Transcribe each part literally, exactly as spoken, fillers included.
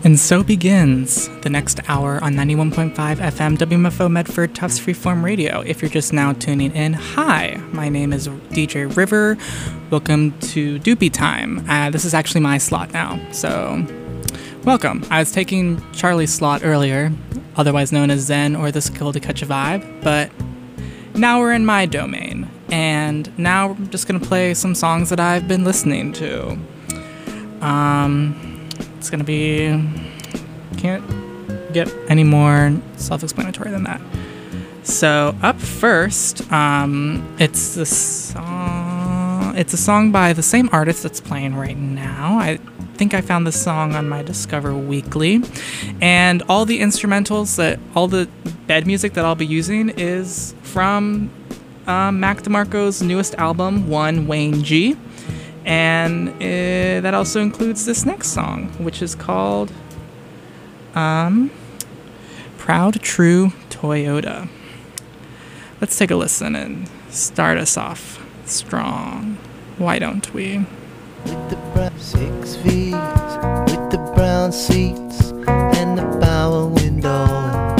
And so begins the next hour on ninety-one point five F M W M F O Medford Tufts Freeform Radio. If you're just now tuning in, hi, my name is D J River. Welcome to Doopy Time. Uh, this is actually my slot now, so welcome. I was taking Charlie's slot earlier, otherwise known as Zen or the Skill to Catch a Vibe, but now we're in my domain, and now we're just going to play some songs that I've been listening to. Um... It's gonna be, can't get any more self-explanatory than that. So up first, um, it's the song. It's a song by the same artist that's playing right now. I think I found this song on my Discover Weekly, and all the instrumentals that, all the bed music that I'll be using is from um, Mac DeMarco's newest album, One Wayne G. And uh, that also includes this next song, which is called um, Proud True Toyota. Let's take a listen and start us off strong. Why don't we? With the brown six V's, with the brown seats and the power windows.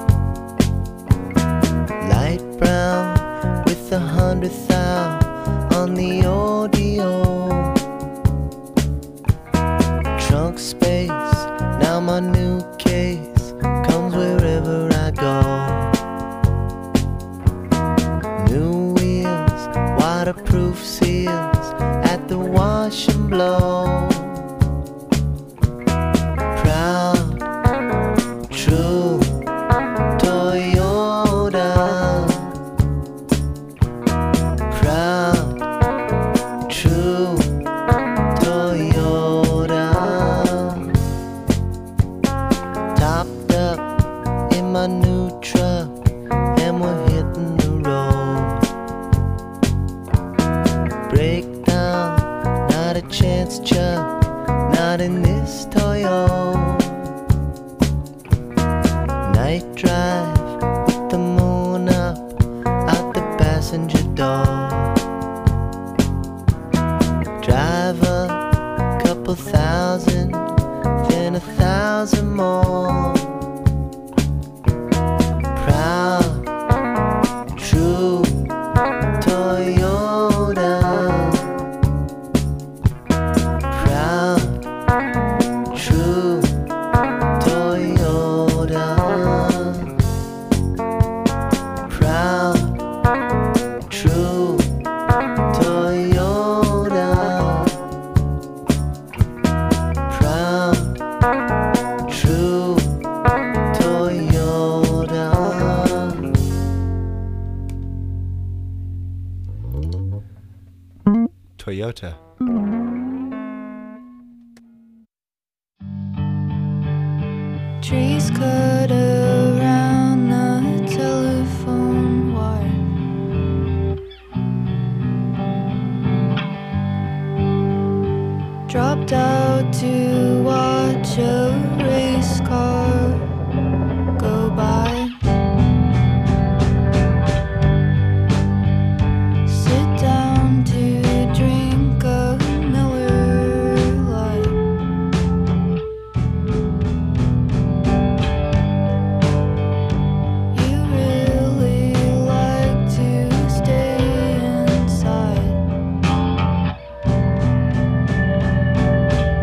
Light brown with a hundred thou on the audio. Trunk space, now my new case comes wherever I go. New wheels, waterproof seals at the wash and blow. Proud, true Toyota. Proud, true Toyota. Topped up in my new truck, and we're hitting the road. Breakdown, not a chance, Chuck, not in this Toyota. Night drive with the moon up out the passenger door. Drive up, couple thousand, then a thousand more. Proud, true Toyota. Proud, true Toyota. Proud, true Toyota. Proud, true Toyota. Toyota. Trees cut around the telephone wire. Dropped out to watch a race car go by. Sit down to drink a Miller Lite. You really like to stay inside.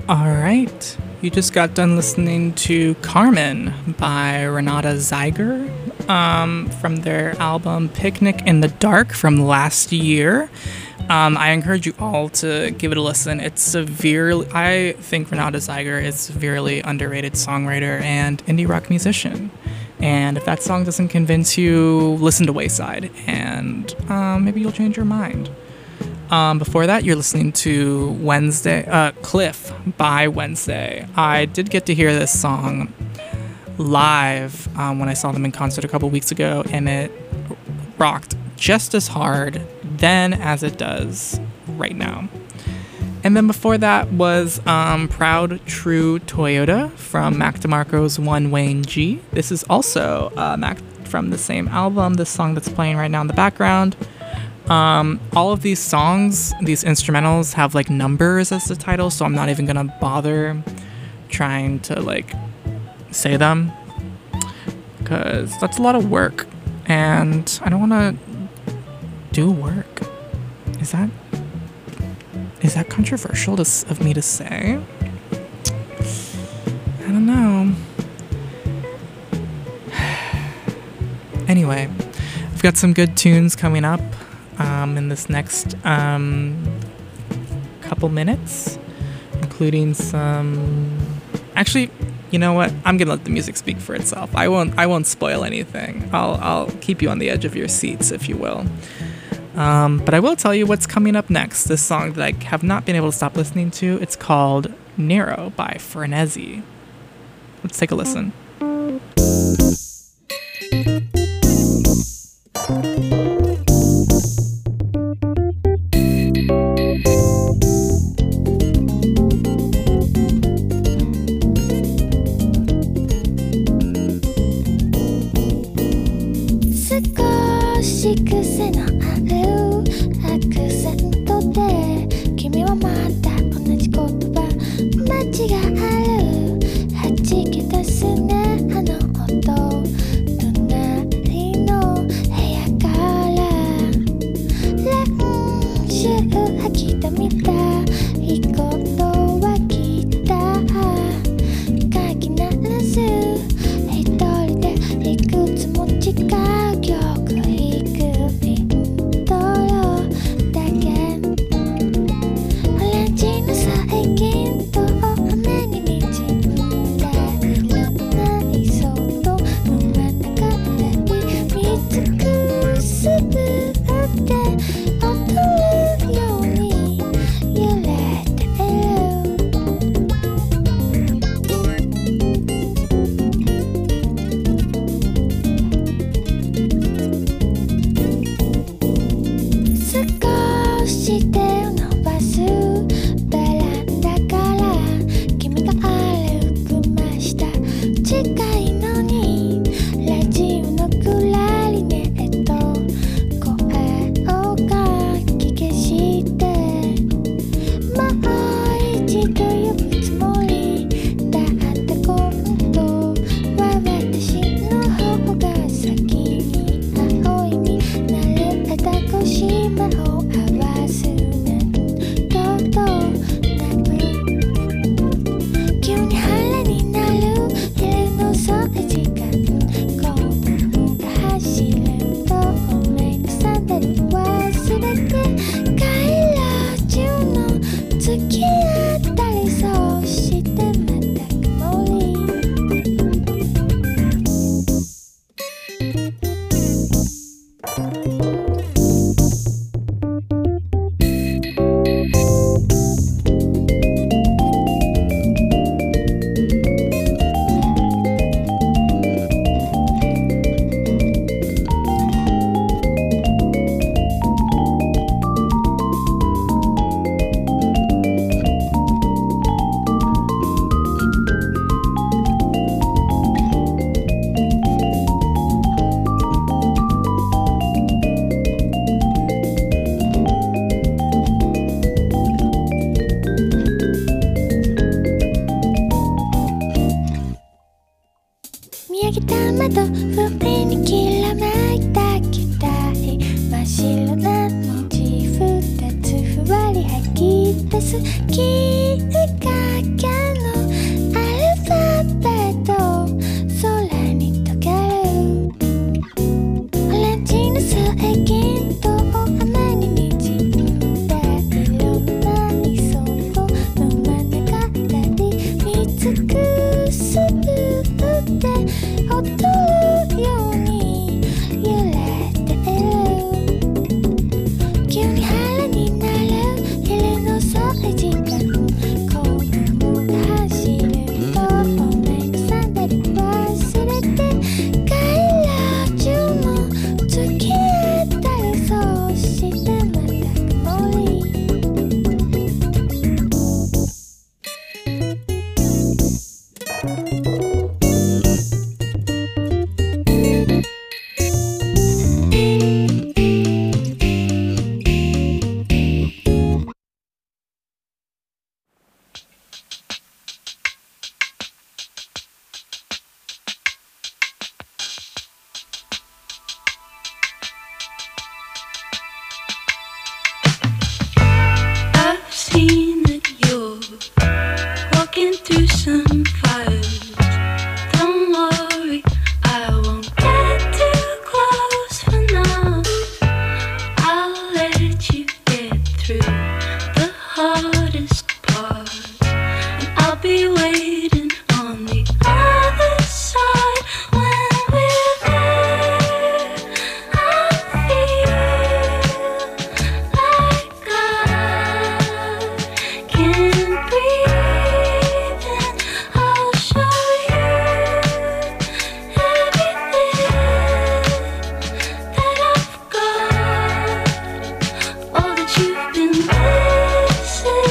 All right. You just got done listening to Carmen by Renata Zeiger um, from their album Picnic in the Dark from last year. Um, I encourage you all to give it a listen. It's severely, I think Renata Zeiger is a severely underrated songwriter and indie rock musician. And if that song doesn't convince you, listen to Wayside, and um, maybe you'll change your mind. Um, before that, you're listening to Wednesday, uh, Cliff by Wednesday. I did get to hear this song live um, when I saw them in concert a couple weeks ago, and it rocked just as hard then as it does right now. And then before that was um, Proud True Toyota from Mac DeMarco's One Wayne G. This is also uh, Mac from the same album, the song that's playing right now in the background. Um, all of these songs, these instrumentals have like numbers as the title, so I'm not even gonna bother trying to like say them because that's a lot of work and I don't want to do work. Is that is that controversial to, of me to say? I don't know. Anyway, I've got some good tunes coming up um, in this next um, couple minutes, including some. Actually, you know what? I'm gonna let the music speak for itself. I won't. I won't spoil anything. I'll. I'll keep you on the edge of your seats, if you will. Um, but I will tell you what's coming up next. This song that I have not been able to stop listening to. It's called Nero by Frenzy. Let's take a listen. きっかけ walking through some fires. Don't worry, I won't get too close for now. I'll let you get through the hardest part, and I'll be waiting on the other side. When we're there, I feel like I can breathe, and I'll show you everything that I've got, all that you've been missing.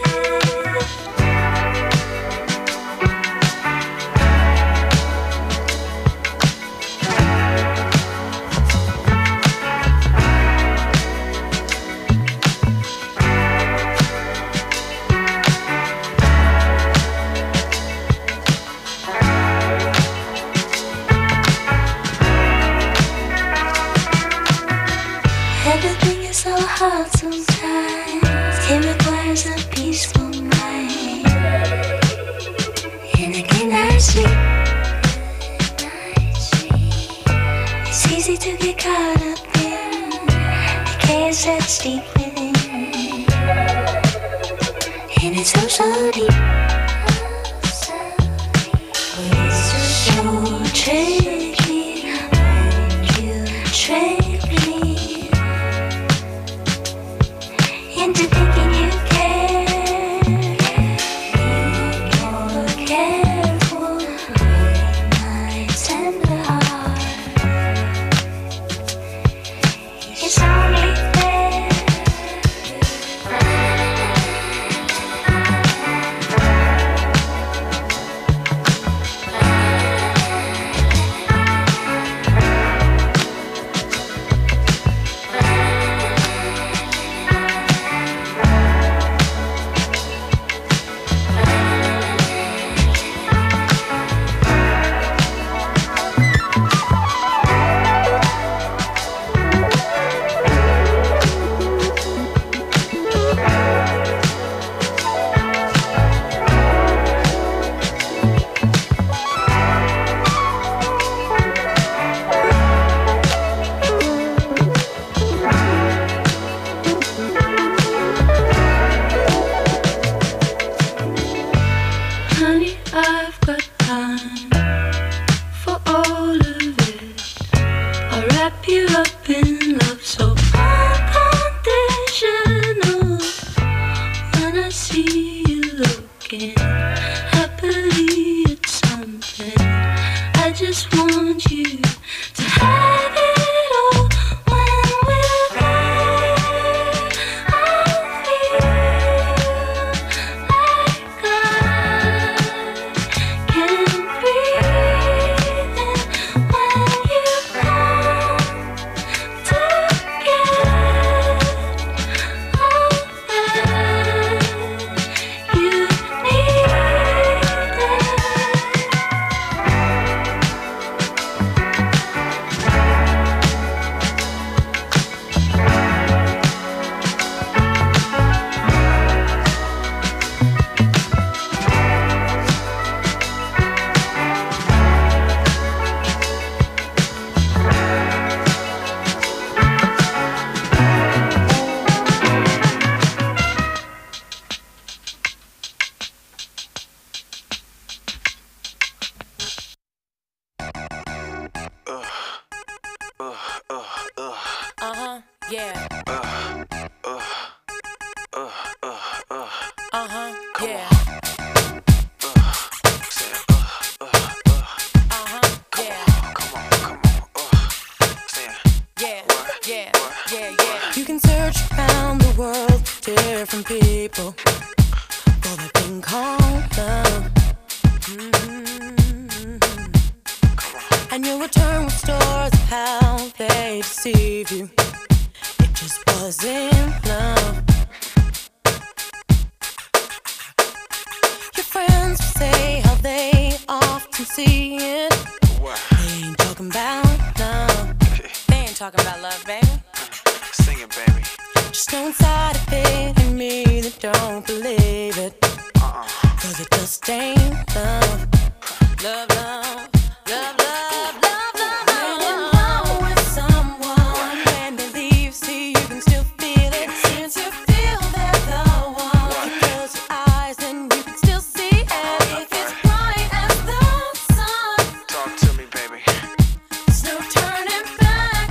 Everything is so hard sometimes. It requires a peaceful mind. And again I sleep. It's easy to get caught up in the chaos that's deep within. And it's so, so deep. But it's just so tricky when you trick me into thinking you care. You're careful with my tender heart. It's only fair. Honey, I've got time for all of it. I'll wrap you up in love so unconditional. When I see you looking happily at something, I just want you to have it all. When we're there, I feel like I can breathe, and when you come to get all that you need. Uh-huh, yeah. Uh-huh, yeah. Uh-huh, yeah. Yeah, yeah, yeah, yeah. You can search around the world, different people, for that thing called love. Mm-hmm. And you'll return with stories of how they deceive you. It just wasn't love. Your friends will say how they often see it. They ain't talking about love. They ain't talking about love, baby. Sing it, baby. Just know inside of it and me that don't believe it. Uh-uh. Cause it just sustain love. Love, love, love, love, love, love. When in love with someone, when they leave, see you can still feel it. Since you feel they're the one, you close your eyes and you can still see it. If it's bright as the sun, Talk to me, baby. there's no turning back.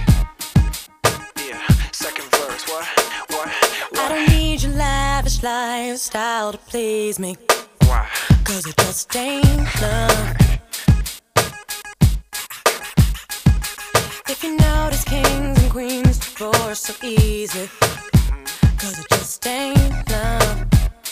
Yeah, second verse. What? What? I What? don't need your lavish lifestyle to please me, Why? cause it just ain't love. If you notice kings and queens divorce so easy, cause it just ain't love.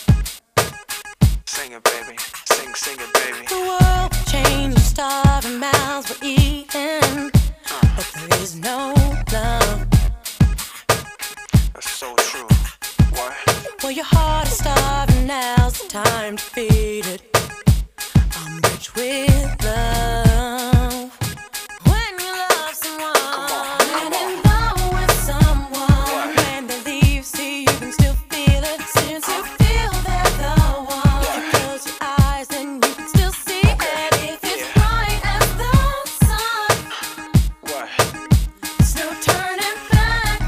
Sing it, baby. Sing, sing it, baby. The world will change and starving mouths were eating, but there is no love. That's so true. What? Well, your heart is starving, now's the time to feed it. I'm rich with love. When you love someone, when in love with someone, when they leave, see you can still feel it. Since you feel they're the one, you close your eyes and you can still see it. If it's bright as the sun, What? there's no turning back.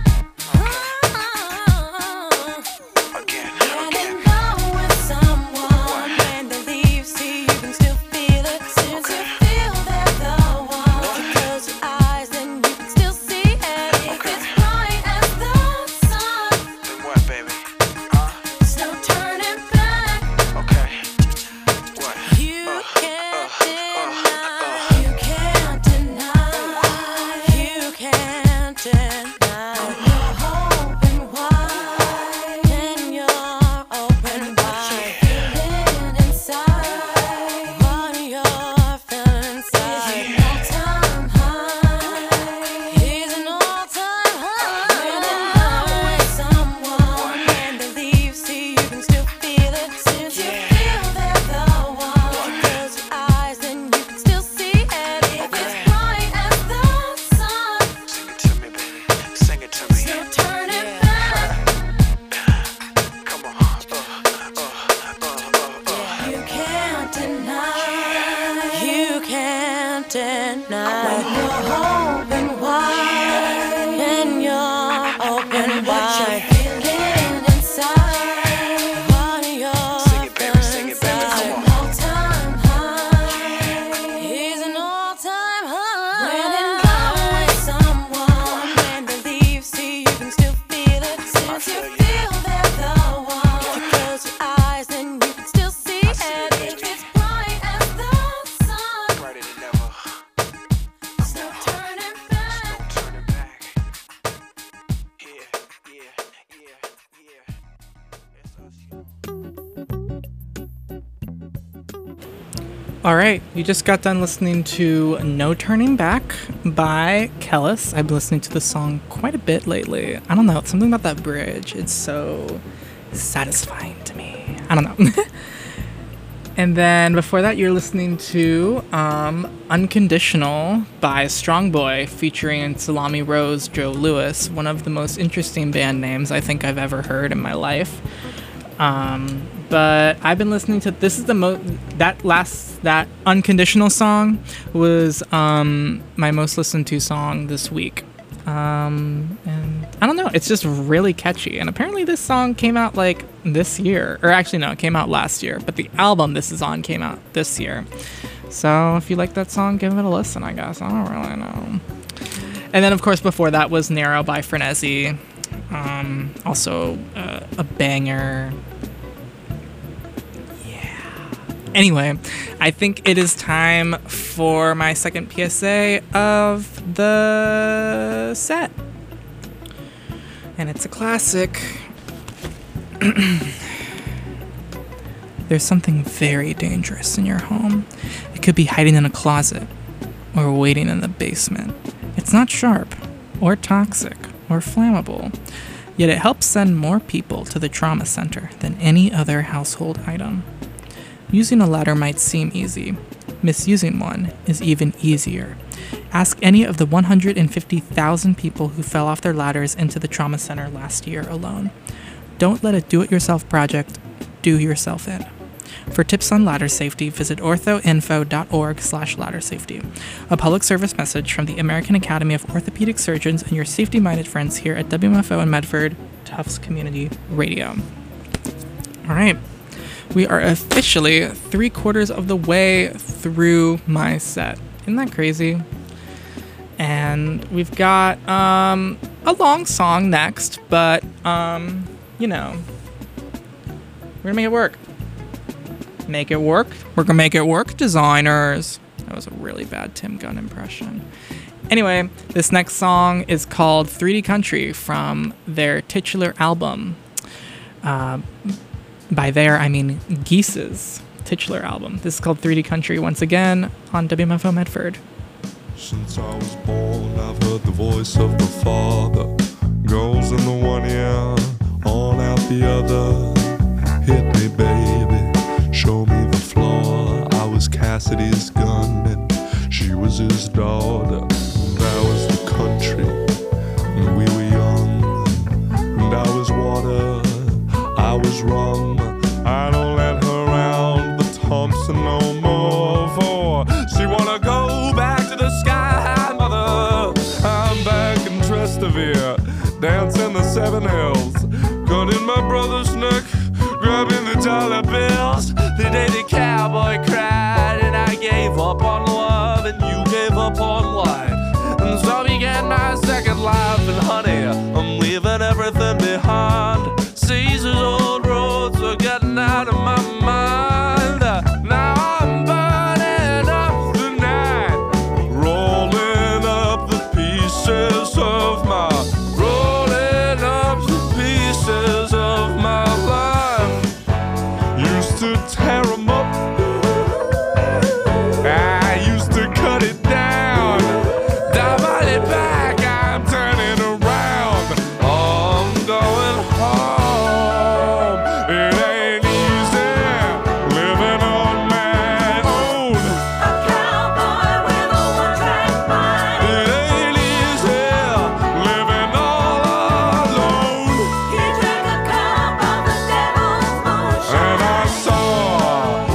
Again, When again. in love with someone, when they leave, see you can still feel it. Since you feel they're the one, you close your eyes and you can still see it. If it's bright as the sun, Then what, baby? Huh? there's no turning back. Okay. What? You Uh, can't uh, deny, uh, you can't deny, you can't deny. You're open wide, and you're open wide. Feeling inside, what you're feeling inside. Is an all-time high, is an all-time high. When in love with someone, when they leave, see you can still feel it. Since you feel they're the one, you close your eyes and you can still see it. If it's bright as the sun, Sing it to me, baby. Sing it to me. there's no turning back. Come on. Uh, uh, uh, uh, uh. You can't deny, you can't deny. When you're open wide, and you're open wide. Feeling inside, what you're Sing it, baby, feeling sing it, baby, inside. come on. An all-time high, is an all-time high. When in love with someone, when they leave, see you can still feel it. Since you feel you. feel they're the one, you close your eyes and you can still see it. see it, If baby. it's bright as the sun, Brighter than ever. there's no turning back. No turning back. Yeah, yeah, yeah, yeah. It's us, you. All right, you just got done listening to No Turning Back by Kellis. I've been listening to the song quite a bit lately. I don't know, it's something about that bridge. It's so satisfying to me. I don't know. And then before that, you're listening to um, Unconditional by Strong Boy featuring Salami Rose Joe Lewis, one of the most interesting band names I think I've ever heard in my life. Um, but I've been listening to this is the most that last that Unconditional song was um, my most listened to song this week. Um, and I don't know, it's just really catchy. And apparently this song came out like this year, or actually no, it came out last year, but the album this is on came out this year. So if you like that song, give it a listen, I guess. I don't really know. And then of course before that was Narrow by Frenzy. Um, also uh, a banger. Yeah. Anyway, I think it is time for my second P S A of the set. And it's a classic. There's something very dangerous in your home. It could be hiding in a closet or waiting in the basement. It's not sharp or toxic or flammable, yet it helps send more people to the trauma center than any other household item. Using a ladder might seem easy. Misusing one is even easier. Ask any of the one hundred fifty thousand people who fell off their ladders into the trauma center last year alone. Don't let a do-it-yourself project do yourself in. For tips on ladder safety, visit orthoinfo.org slash ladder safety. A public service message from the American Academy of Orthopedic Surgeons and your safety-minded friends here at W M F O in Medford, Tufts Community Radio. All right. We are officially three quarters of the way through my set. Isn't that crazy? And we've got um, a long song next, but, um, you know, we're going to make it work. Make it work. We're going to make it work, designers. That was a really bad Tim Gunn impression. Anyway, this next song is called three D Country from their titular album. Uh, by there, I mean Geese's titular album. This is called three D Country, once again on W M F O Medford. Since I was born, I've heard the voice of the Father. Goes in the one ear, on out the other. Hit me, baby, show me the floor. I was Cassidy's gun and she was his daughter. That was the country, and we were young. And I was water, I was rum. I don't let her round the Thompson no more, for she wanna go back to the sky, mother. I'm back in Trastevere, dancing the seven hills, cutting my brother's neck, grabbing the dollar bills. The day the cowboy cried and I gave up on love and you gave up on life, and so began my second life. And honey, I'm leaving everything behind. Caesar's old roads are getting out of my mind. Now I'm burning up the night, rolling up the pieces of my, rolling up the pieces of my life. Used to tear 'em up, I used to cut it down, dial it back, I'm turning around. I'm going home. It ain't easy living on my own. A cowboy with a one-track mind. It ain't easy living all alone. He drank a cup of the devil's And I moonshine. saw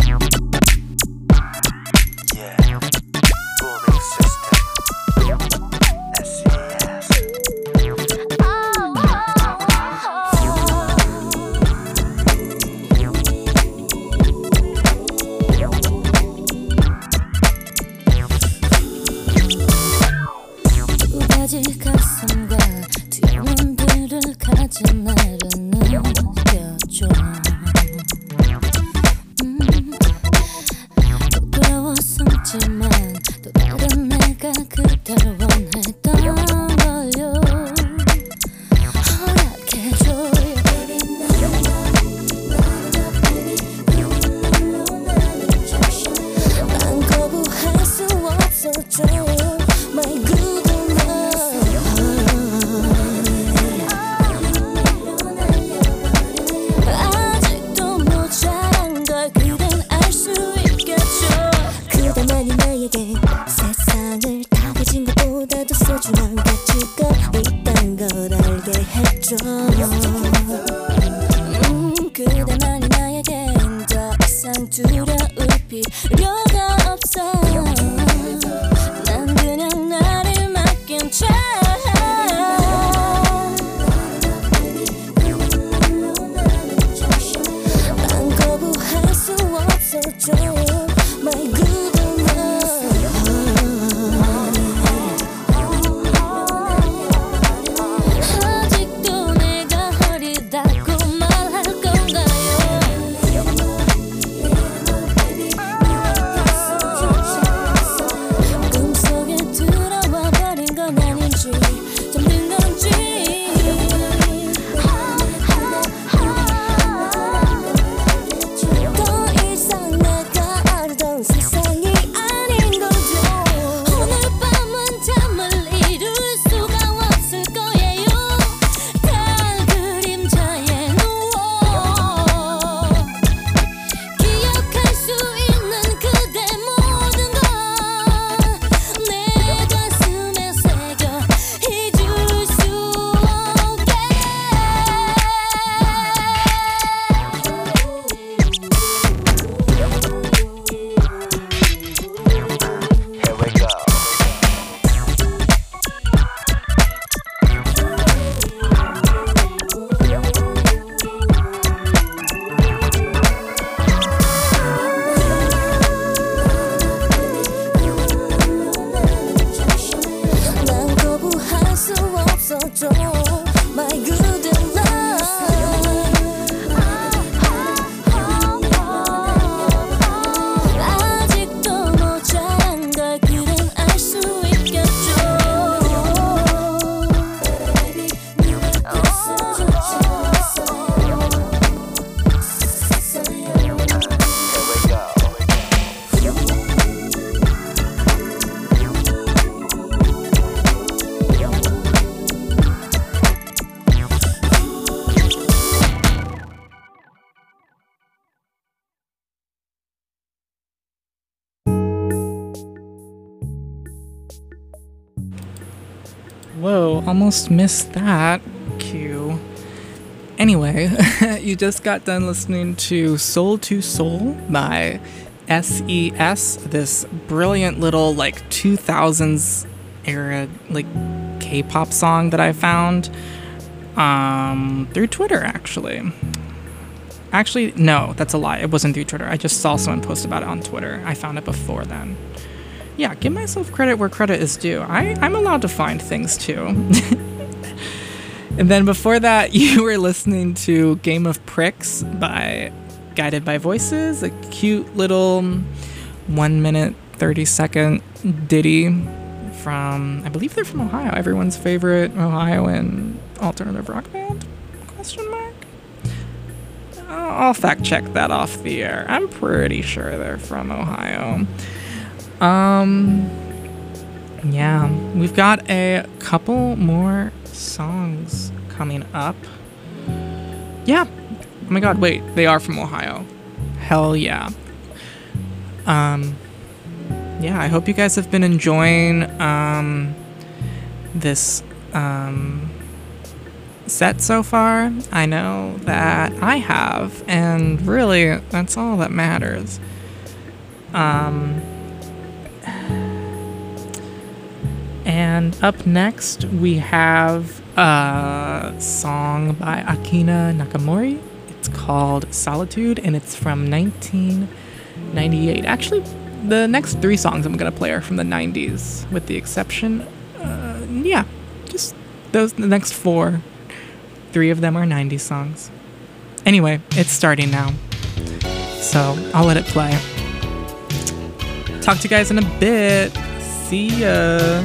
Yeah, booming system. S E S. 두 가지 가슴과 두 눈들을 가진 나를 느껴줘. 음, 부끄러워 숨지만 또 다른 내가 그대를 원했던 걸요. 허락해줘요. 난 거부할 수 없어져. My good 아직도 모자란 걸 그댄 알 수 있겠죠. 그대만이 나에게 세상을 다 가진 것보다도 소중한 가치가 있단 걸 알게 해줘. 음, 그대만이 나에겐 더 이상 두려울 필요가 없어. 난 그냥 나를 맡긴 채 난 거부할 수 없어져. My good 아직도 내가 어리다고 말할 건가요? 꿈속에 들어와 버린 건 아닌지 잠든 건지. 더 이상 내가 알던 세상이 아닌 거죠. 오늘 밤은 잠을 이룰 수가 없을 거예요. 단 그림자에 누워 기억할 수 있는 그대 모든 걸 내 가슴에 새겨 잊을 수 없게. Here we go. 난 거부할 수 없어져. My good love 아직도 모자란 걸 그댄 알 수 있겠죠. Here we go. Whoa, almost missed that cue. Anyway, you just got done listening to Soul to Soul by S E S, this brilliant little like two thousands era like K-pop song that I found um, through Twitter actually. Actually, no, that's a lie. It wasn't through Twitter. I just saw someone post about it on Twitter. I found it before then. Yeah, give myself credit where credit is due. I, I'm allowed to find things too. And then before that, you were listening to Game of Pricks by Guided by Voices, a cute little one minute, thirty second ditty from, I believe they're from Ohio, everyone's favorite Ohioan alternative rock band? Question mark? I'll fact check that off the air. I'm pretty sure they're from Ohio. Um, yeah, we've got a couple more songs coming up. Yeah. Oh my god, wait, they are from Ohio. Hell yeah. Um, yeah, I hope you guys have been enjoying um, this um, set so far. I know that I have, and really, that's all that matters. Um, and up next, we have a song by Akina Nakamori. It's called Solitude, and it's from nineteen ninety-eight. Actually, the next three songs I'm going to play are from the nineties, with the exception, uh, yeah, just those, the next four. Three of them are nineties songs. Anyway, it's starting now, so I'll let it play. Talk to you guys in a bit. See ya.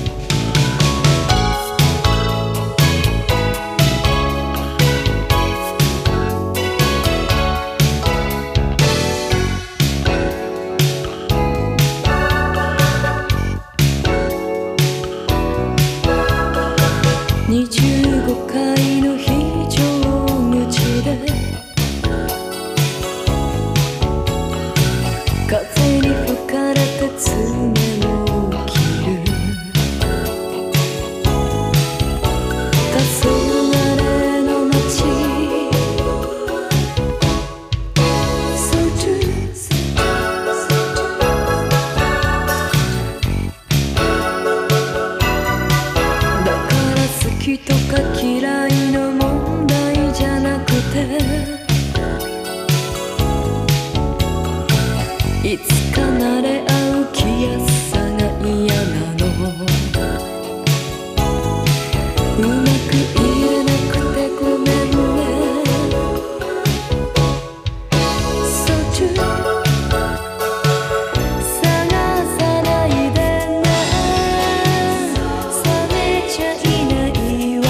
にじゅうごかいの非常口で風に吹かれて爪を切る黄昏の街 So trueだから好きとか嫌いの問題じゃなくていつか慣れ合う気安さが嫌なのうまく言えなくてごめんね So true 探さないでね冷めちゃいないわ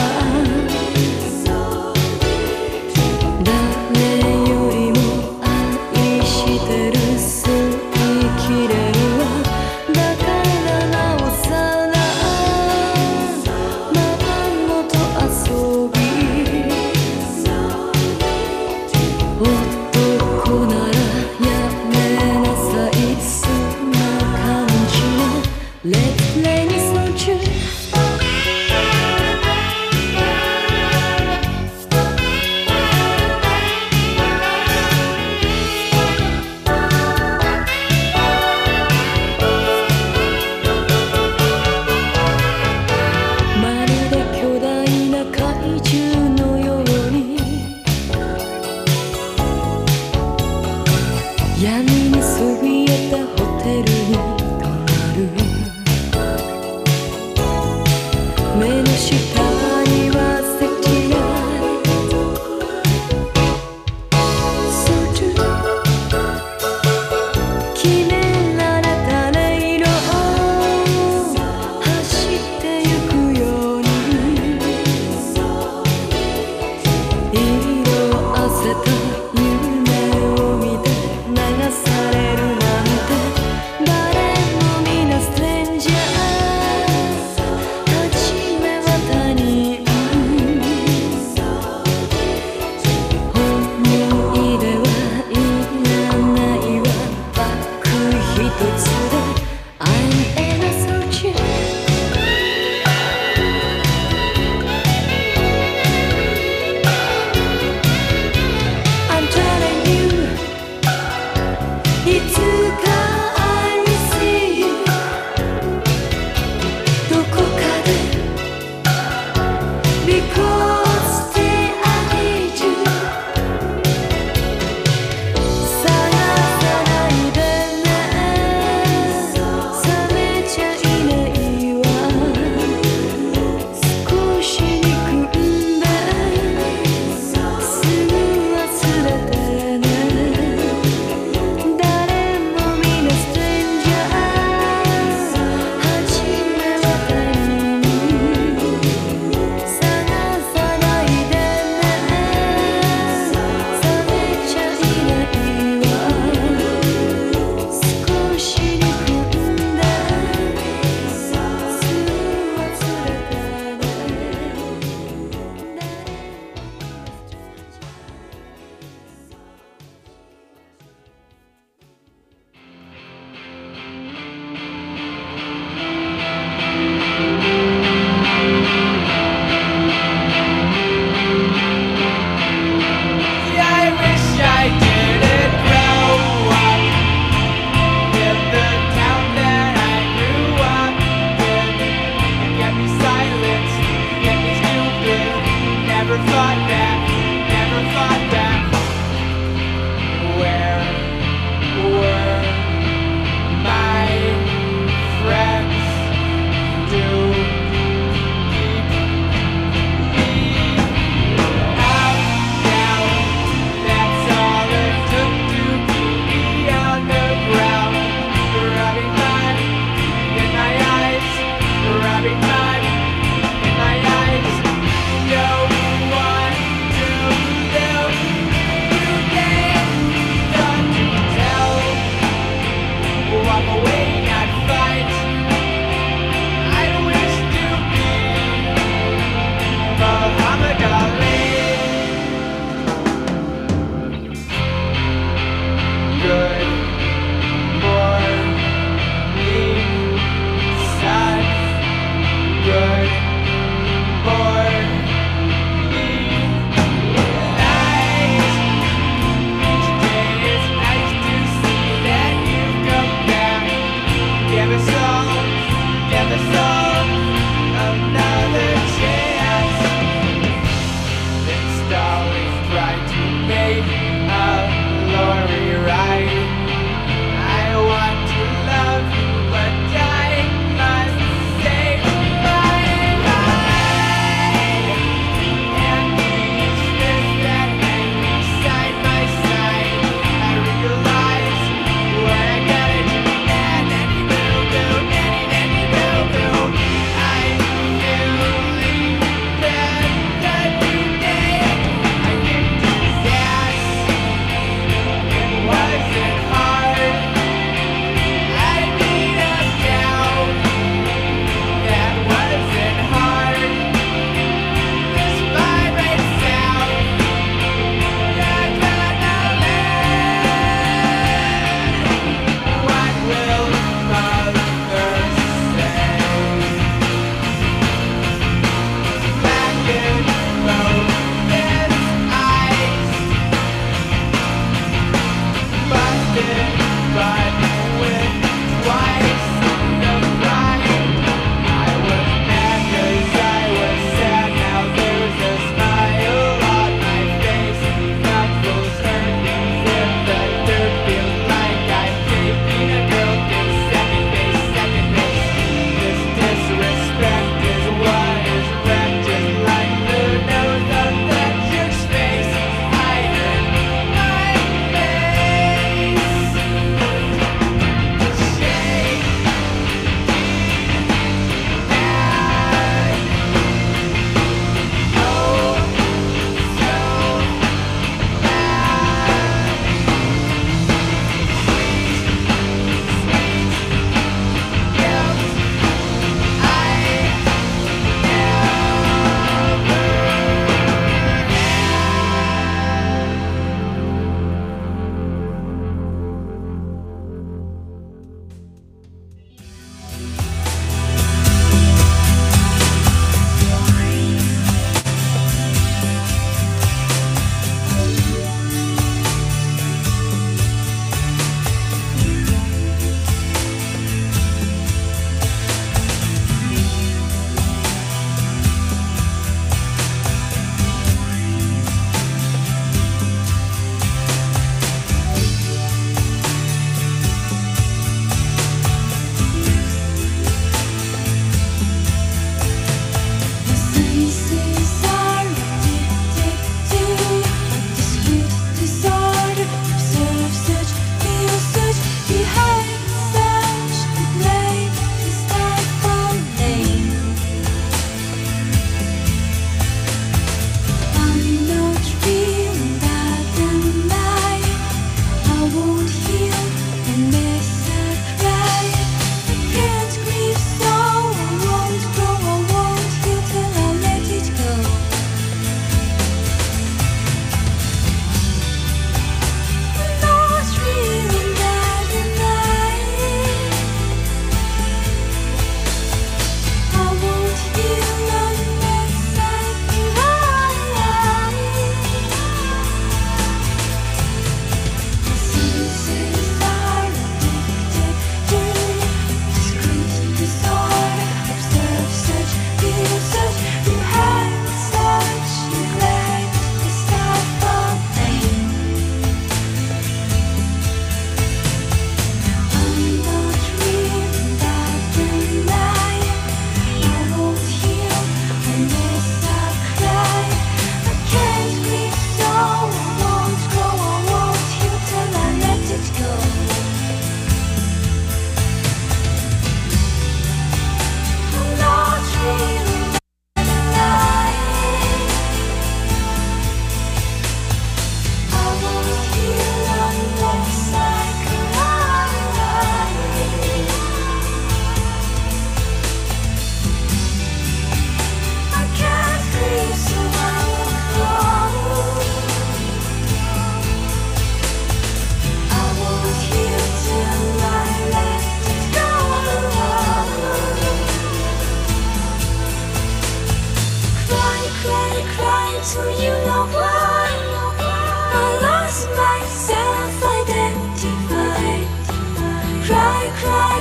誰よりも愛してる吸い切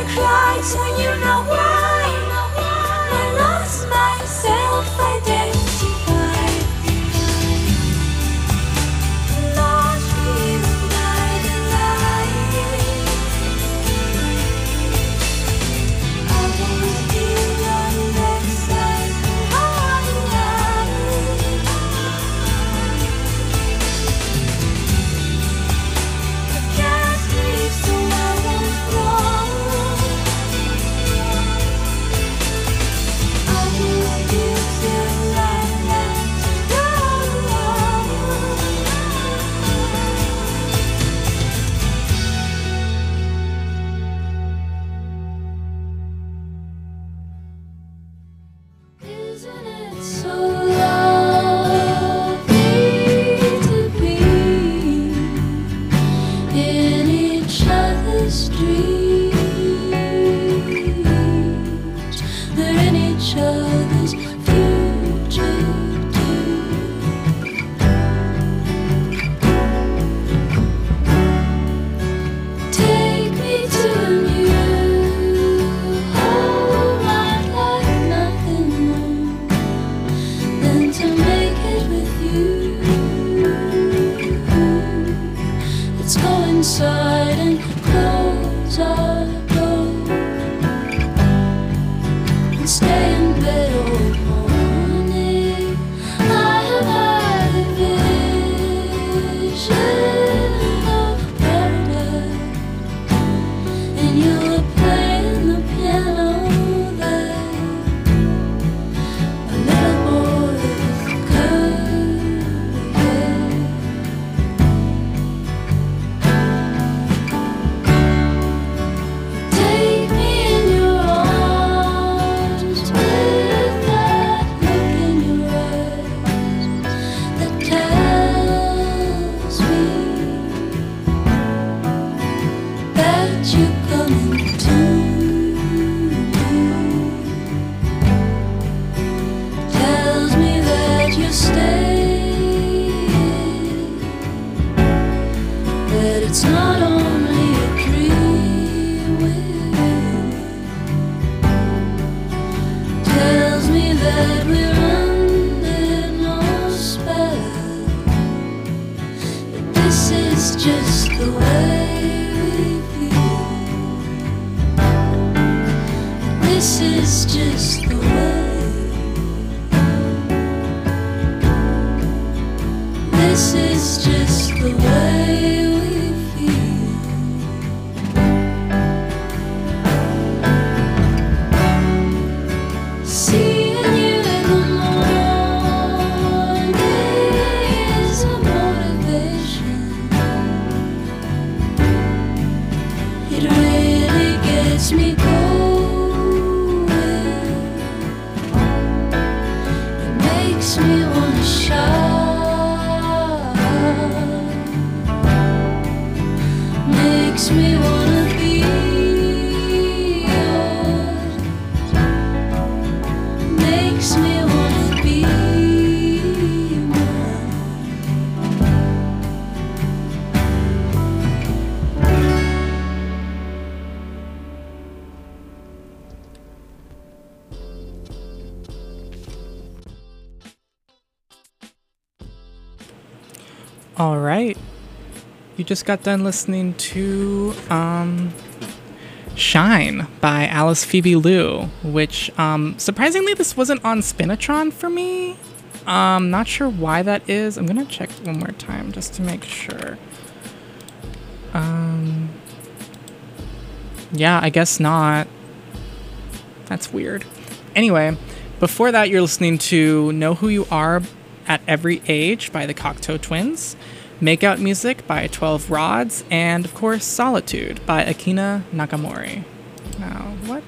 cried, so you know why. I lost myself, identified. Lost freedom by the light. I was here on that side. I can't sleep, so I won't crawl. I will give till I let go. Isn't it so lovely to be in each other's dreams? We're in each other's future too. Take me to a new home. I'd like nothing more than to make it with you. Let's go inside and close our door and stay in bed all morning. I have had a vision of paradise, and you were playing the piano there. A little boy with curly hair. Take me in your arms with that look in your eyes that tells me that you're coming to me. Tells me that you're staying, that it's not only a dream with you. Tells me that we're under no spell, that this is just the way we feel. This is just the way. This is just the way we feel. Seeing you in the morning is a motivation. It really gets me going. It makes me wanna shout. Makes me wanna be yours. Makes me wanna be mine. All right. You just got done listening to um, Shine by Alice Phoebe Liu, which um, surprisingly this wasn't on Spinatron for me. Um, not sure why that is. I'm gonna check one more time just to make sure. Um, yeah, I guess not. That's weird. Anyway, before that, you're listening to Know Who You Are at Every Age by the Cocteau Twins, Make Out Music by twelve Rods, and of course Solitude by Akina Nakamori. Now, what?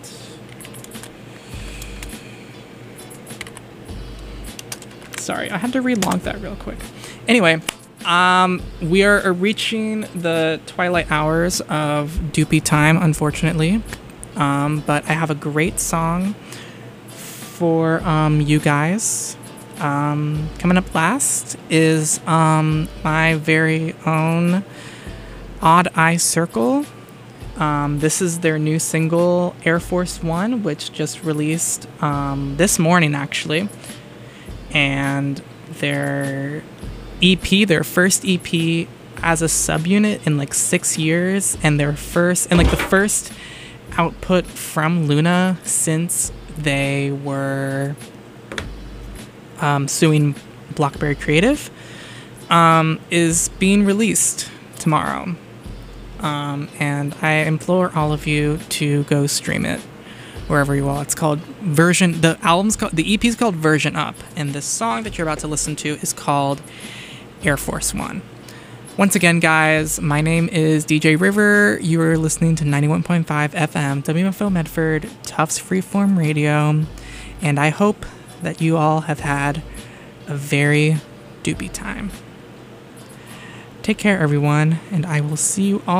Sorry, I had to relog that real quick. Anyway, um, we are reaching the twilight hours of Doopy time, unfortunately. Um, but I have a great song for um, you guys. Um, coming up last is um, my very own Odd Eye Circle. Um, this is their new single, Air Force One, which just released um, this morning, actually. And their E P, their first E P as a subunit in like six years, and their first, and like the first output from Luna since they were um, suing Blockberry Creative, um, is being released tomorrow. Um, and I implore all of you to go stream it wherever you are. It's called Version, the album's called, the E P is called Version Up, and the song that you're about to listen to is called Air Force One. Once again, guys, my name is D J River. You are listening to ninety-one point five F M, W M F O Medford, Tufts Freeform Radio, and I hope that you all have had a very doopy time. Take care, everyone, and I will see you all